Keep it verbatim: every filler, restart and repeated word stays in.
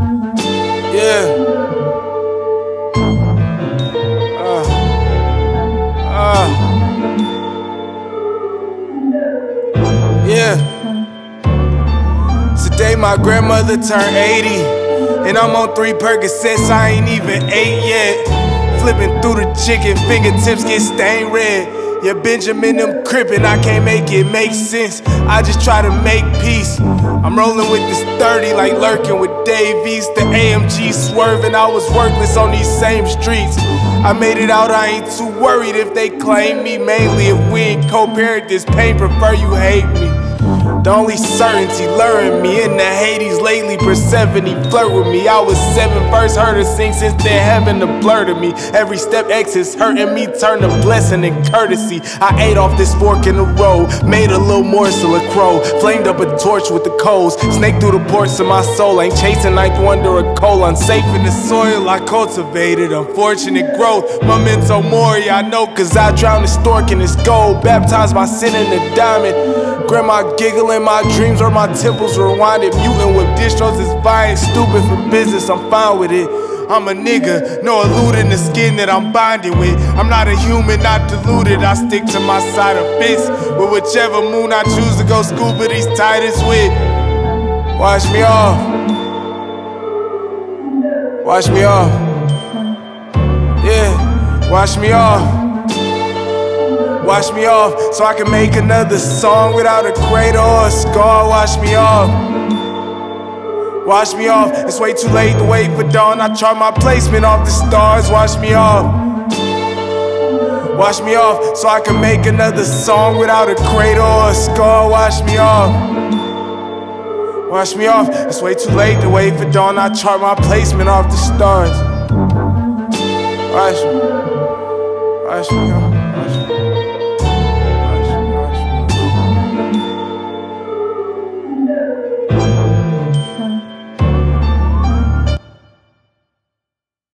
Yeah. Uh. Uh. Yeah. Today my grandmother turned eighty, and I'm on three Percocets, I ain't even eight yet. Flipping through the chicken, fingertips get stained red. Yeah, Benjamin, them crippin', I can't make it make sense. I just try to make peace. I'm rolling with this thirty like lurking with Dave East. The A M G swerving, I was worthless on these same streets. I made it out, I ain't too worried if they claim me. Mainly if we ain't co-parent this pain, prefer you hate me. The only certainty luring me in the Hades lately. Persephone flirt with me. I was seven, first heard her sing since then heaven to blur to me. Every step X is hurting me, turn to blessing and courtesy. I ate off this fork in the road, made a little morsel of crow, flamed up a torch with the coals, snake through the ports of my soul. Ain't chasing ninth wonder or coal, unsafe in the soil I cultivated. Unfortunate growth, memento mori. I know cause I drowned the stork in this gold, baptized my sin in the diamond. Grandma giggling, my dreams or my temples rewinded. Mutant with distros is buying, stupid for business, I'm fine with it. I'm a nigga, no eluding the skin that I'm bonded with. I'm not a human, not deluded, I stick to my side of fist. With whichever moon I choose to go scuba these tightest with. Wash me off. Wash me off. Yeah, wash me off. Wash me off, so I can make another song without a crater or a scar. Wash me off. Wash me off, it's way too late to wait for dawn. I chart my placement off the stars. Wash me off. Wash me off, so I can make another song without a crater or a scar. Wash me off. Wash me off, it's way too late to wait for dawn. I chart my placement off the stars. Wash me. Wash me off. Wash me.